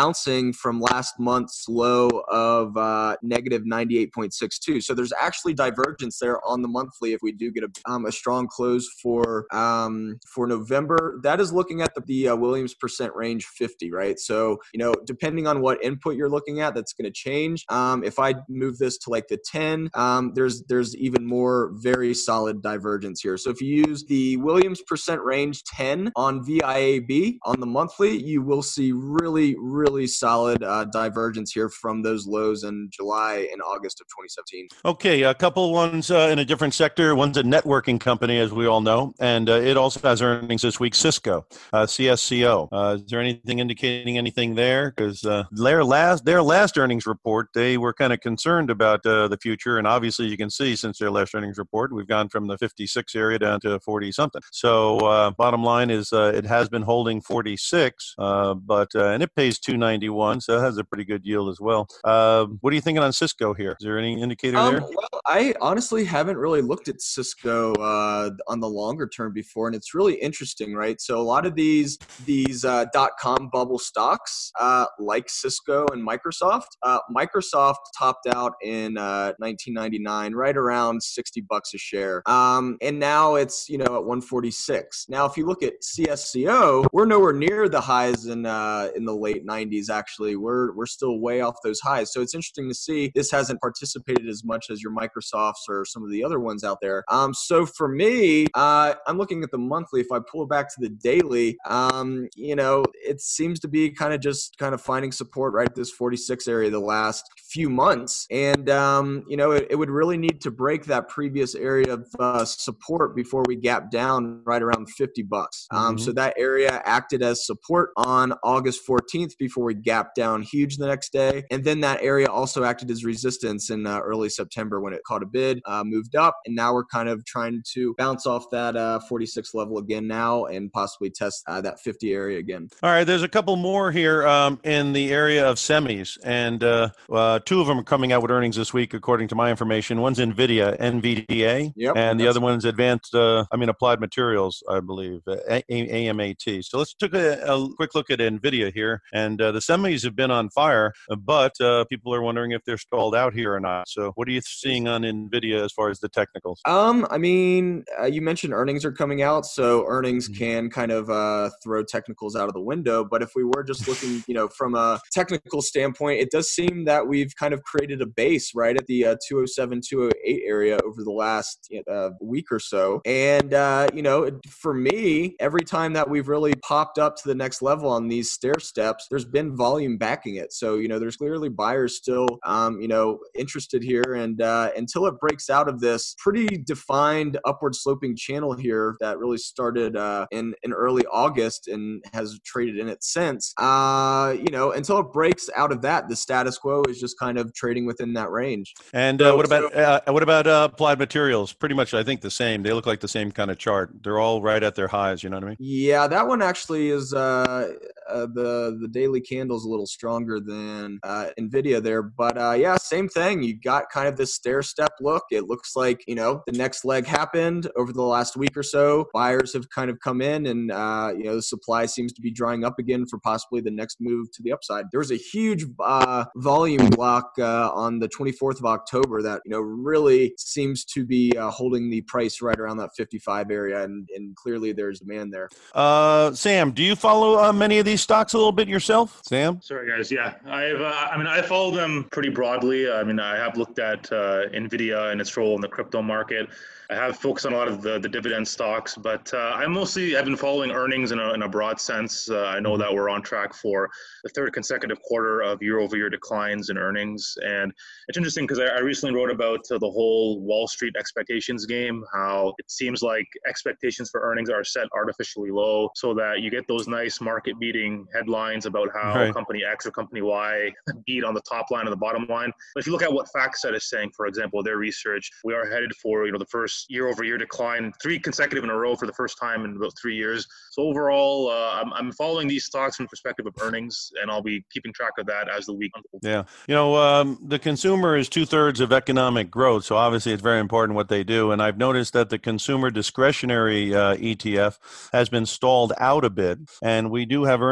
bouncing from last month's low of uh, negative ninety-eight point six two. So there's actually divergence there on the monthly if we do get a, um, a strong close for um, for November. That is looking at the, the uh, Williams percent range fifty, right? So, you know, depending on what input you're looking at, that's going to change. Um, if I move this to like the ten, um, there's there's even more very solid divergence here. So if you use the Williams percent range ten on V I A B on the monthly, you will see really, really solid uh, divergence here from those lows in July and August of twenty seventeen. Okay, a couple ones uh, in a different sector. One's a networking company, as we all know, and uh, it also has earnings this week, Cisco, uh, C S C O. Uh, is there anything indicating anything there? Because uh, their last their last earnings report, they were kind of concerned about uh, the future, and obviously you can see since their last earnings report, we've gone from the fifty-six area down to forty-something. So uh, bottom line is uh, it has been holding forty-six, uh, but uh, and it pays two ninety-one, so it has a pretty good yield as well. Uh, what are you thinking on Cisco here? Is there any indicator Um, there? well, I honestly haven't really looked at Cisco uh, on the longer term before, and it's really interesting, right? So a lot of these these uh, dot-com bubble stocks, uh, like Cisco and Microsoft, uh, Microsoft topped out in uh, nineteen ninety-nine, right around sixty bucks a share, um, and now it's you know at one forty-six. Now, if you look at C S C O, we're nowhere near the highs in uh, in the late nineties. Actually, we're we're still way off those highs. So it's interesting to see this hasn't participated as much as your Microsofts or some of the other ones out there. Um, so for me, uh, I'm looking at the monthly. If I pull it back to the daily, um, you know, it seems to be kind of just kind of finding support right at this forty-six area the last few months. And, um, you know, it, it would really need to break that previous area of uh, support before we gap down right around fifty bucks. Um, Mm-hmm. So that area acted as support on August fourteenth before we gapped down huge the next day. And then that area also acted as resistance in uh, early September when it caught a bid, uh, moved up. And now we're kind of trying to bounce off that uh, forty-six level again now and possibly test uh, that fifty area again. All right, there's a couple more here um, in the area of semis, and uh, uh, two of them are coming out with earnings this week, according to my information. One's NVIDIA, N V D A, Yep, and the that's- other one's Advanced, uh, I mean, Applied Materials, I believe, uh, A- A- AMAT. So let's take a, a quick look at NVIDIA here, and uh, the semis have been on fire, but uh, people are wondering if they're stalled out here or not. So what are you seeing on NVIDIA as far as the technicals? Um, I mean, uh, you mentioned earnings are coming out, so earnings Mhm. can kind of uh, throw technicals out of the window. But if we were just looking, you know, from a technical standpoint, it does seem that we've kind of created a base right at the uh, two oh seven, two oh eight area over the last uh, week or so. And, uh, you know, for me, every time that we've really popped up to the next level on these stair steps, there's been volume backing it. So, you know, there's clearly buyers still, um, you know, interested here. And uh, until it breaks out of this pretty defined upward sloping channel here that really started uh, in, in early August and has traded in it since, uh, you know, until it breaks out of that, the status quo is just kind of trading within that range. And uh, So- what about uh, what about uh, Applied Materials? Pretty much, I think, the same. They look like the same kind of chart. They're all right at their highs. You know what I mean? Yeah, that one actually is uh, uh, the the daily candle's a little stronger than uh, Nvidia there, but uh, yeah, same thing. You got kind of this stair step look. It looks like you know the next leg happened over the last week or so. Buyers have kind of come in, and uh, you know the supply seems to be drying up again for possibly the next move to the upside. There was a huge uh, volume block uh, on the twenty-fourth of October that you know really seems to be uh, holding the price right around that fifty-five area, and, and clearly there's demand there. Uh, Sam, do you follow uh, many of these stocks a little bit yourself? Sam? Sorry, guys. Yeah, I've. Uh, I mean, I follow them pretty broadly. I mean, I have looked at uh, Nvidia and its role in the crypto market. I have focused on a lot of the, the dividend stocks, but uh, I mostly have been following earnings in a, in a broad sense. Uh, I know that we're on track for the third consecutive quarter of year-over-year declines in earnings. And it's interesting because I, I recently wrote about uh, the whole Wall Street expectations game, how it seems like expectations for earnings are set artificially low so that you get those nice market-beating headlines about how Right. company X or company Y beat on the top line and the bottom line. But if you look at what FactSet is saying, for example, their research, we are headed for, you know, the first year-over-year decline, three consecutive in a row for the first time in about three years. So overall, uh, I'm, I'm following these stocks from the perspective of earnings, and I'll be keeping track of that as the week unfolds. Yeah. You know, um, the consumer is two-thirds of economic growth, so obviously it's very important what they do. And I've noticed that the consumer discretionary uh, E T F has been stalled out a bit, and we do have earnings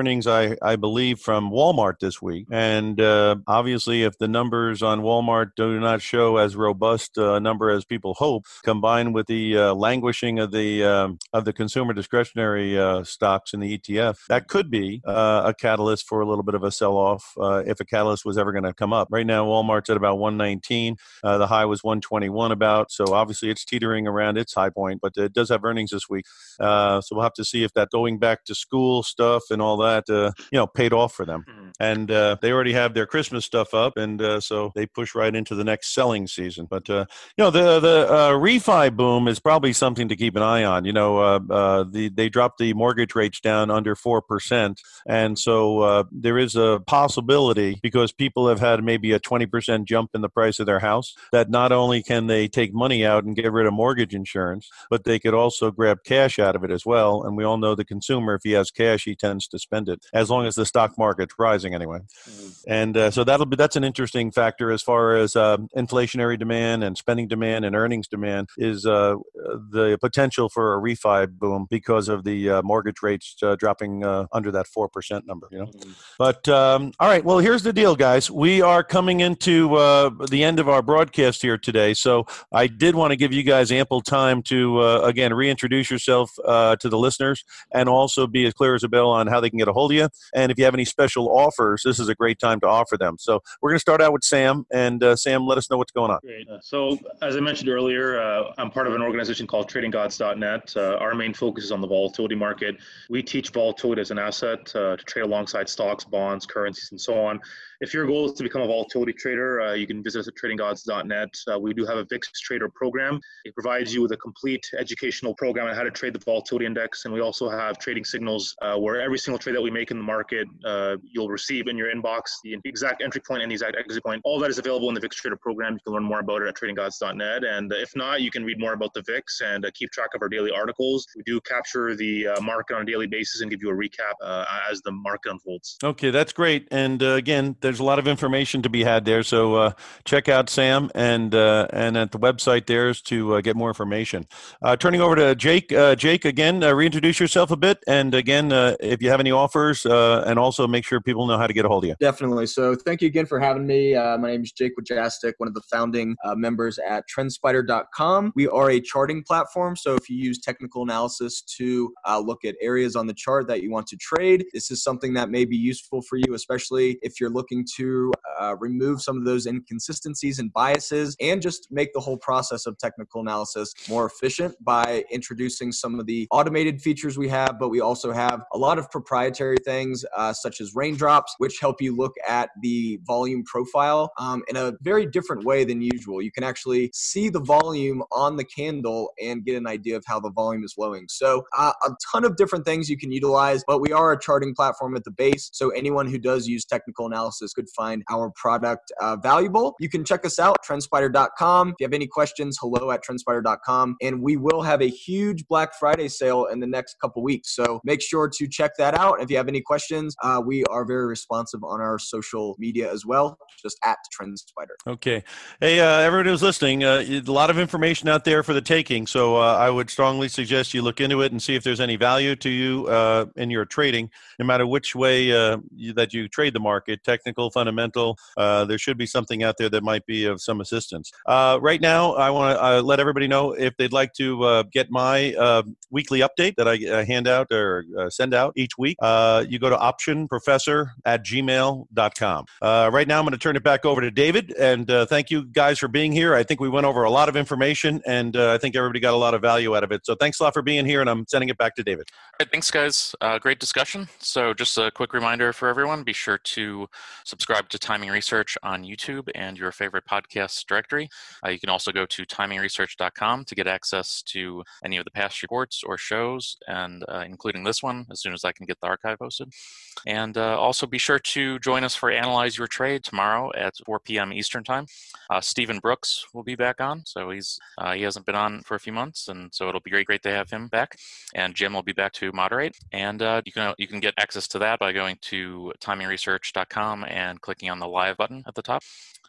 earnings, I, I believe, from Walmart this week. And uh, obviously, if the numbers on Walmart do not show as robust a number as people hope, combined with the uh, languishing of the um, of the consumer discretionary uh, stocks in the E T F, that could be uh, a catalyst for a little bit of a sell-off uh, if a catalyst was ever going to come up. Right now, Walmart's at about one nineteen. Uh, the high was one twenty-one about. So obviously, it's teetering around its high point, but it does have earnings this week. Uh, so we'll have to see if that going back to school stuff and all that, uh, you know, paid off for them. Mm-hmm. And uh, they already have their Christmas stuff up, and uh, so they push right into the next selling season. But uh, you know, the the uh, refi boom is probably something to keep an eye on. You know, uh, uh, the they dropped the mortgage rates down under four percent, and so uh, there is a possibility, because people have had maybe a twenty percent jump in the price of their house, that not only can they take money out and get rid of mortgage insurance, but they could also grab cash out of it as well. And we all know the consumer, if he has cash, he tends to spend it, as long as the stock market's rising anyway. Mm-hmm. And uh, so that'll be that's an interesting factor as far as uh, inflationary demand and spending demand and earnings demand is uh, the potential for a refi boom because of the uh, mortgage rates uh, dropping uh, under that four percent number. You know, mm-hmm. But um, all right, well, here's the deal, guys. We are coming into uh, the end of our broadcast here today, so I did want to give you guys ample time to uh, again reintroduce yourself uh, to the listeners, and also be as clear as a bell on how they can get a hold of you. And if you have any special offers, this is a great time to offer them. So we're going to start out with Sam, and uh, Sam, let us know what's going on. Great. Uh, so as I mentioned earlier, uh, I'm part of an organization called trading gods dot net. Uh, our main focus is on the volatility market. We teach volatility as an asset uh, to trade alongside stocks, bonds, currencies, and so on. If your goal is to become a volatility trader, uh, you can visit us at trading gods dot net. Uh, we do have a V I X Trader program. It provides you with a complete educational program on how to trade the volatility index. And we also have trading signals uh, where every single trade that we make in the market, uh, you'll receive in your inbox the exact entry point and the exact exit point. All that is available in the V I X Trader program. You can learn more about it at trading gods dot net. And if not, you can read more about the V I X and uh, keep track of our daily articles. We do capture the uh, market on a daily basis and give you a recap uh, as the market unfolds. Okay, that's great. And uh, again, there's a lot of information to be had there. So uh, check out Sam and uh, and at the website there's to uh, get more information. Uh, turning over to Jake. Uh, Jake, again, uh, reintroduce yourself a bit. And again, uh, if you have any offers, uh, and also make sure people know how to get a hold of you. Definitely. So thank you again for having me. Uh, my name is Jake Wojastik, one of the founding uh, members at trend spider dot com. We are a charting platform. So if you use technical analysis to uh, look at areas on the chart that you want to trade, this is something that may be useful for you, especially if you're looking to uh, remove some of those inconsistencies and biases, and just make the whole process of technical analysis more efficient by introducing some of the automated features we have. But we also have a lot of proprietary things uh, such as raindrops, which help you look at the volume profile um, in a very different way than usual. You can actually see the volume on the candle and get an idea of how the volume is flowing. So uh, a ton of different things you can utilize, but we are a charting platform at the base. So anyone who does use technical analysis could find our product uh, valuable. You can check us out, trend spider dot com. If you have any questions, hello at trend spider dot com. And we will have a huge Black Friday sale in the next couple weeks. So make sure to check that out. If you have any questions, uh, we are very responsive on our social media as well, just at TrendSpider. Okay. Hey, uh, everybody who's listening, uh, a lot of information out there for the taking. So uh, I would strongly suggest you look into it and see if there's any value to you uh, in your trading, no matter which way uh, you, that you trade the market, technical, fundamental. Uh, there should be something out there that might be of some assistance. Uh, right now, I want to uh, let everybody know if they'd like to uh, get my uh, weekly update that I uh, hand out or uh, send out each week. Uh, you go to option professor at gmail dot com. Uh, right now, I'm going to turn it back over to David, and uh, thank you guys for being here. I think we went over a lot of information, and uh, I think everybody got a lot of value out of it. So thanks a lot for being here, and I'm sending it back to David. All right, thanks, guys. Uh, great discussion. So just a quick reminder for everyone, be sure to subscribe to Timing Research on YouTube and your favorite podcast directory. Uh, you can also go to timing research dot com to get access to any of the past reports or shows, and uh, including this one, as soon as I can get the archive posted. And uh, also be sure to join us for Analyze Your Trade tomorrow at four p.m. Eastern Time. Uh, Stephen Brooks will be back on, so he's uh, he hasn't been on for a few months, and so it'll be great, great to have him back. And Jim will be back to moderate. And uh, you can you can get access to that by going to timing research dot com and clicking on the live button at the top.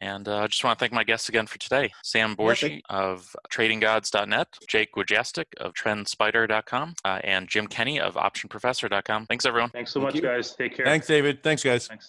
And uh, I just want to thank my guests again for today. Sam Borgi of trading gods dot net, Jake Wojciak of trend spider dot com, uh, and Jim Kenny of option professor dot com. Thanks, everyone. Thanks so Thank much, you. guys. Take care. Thanks, David. Thanks, guys. Thanks.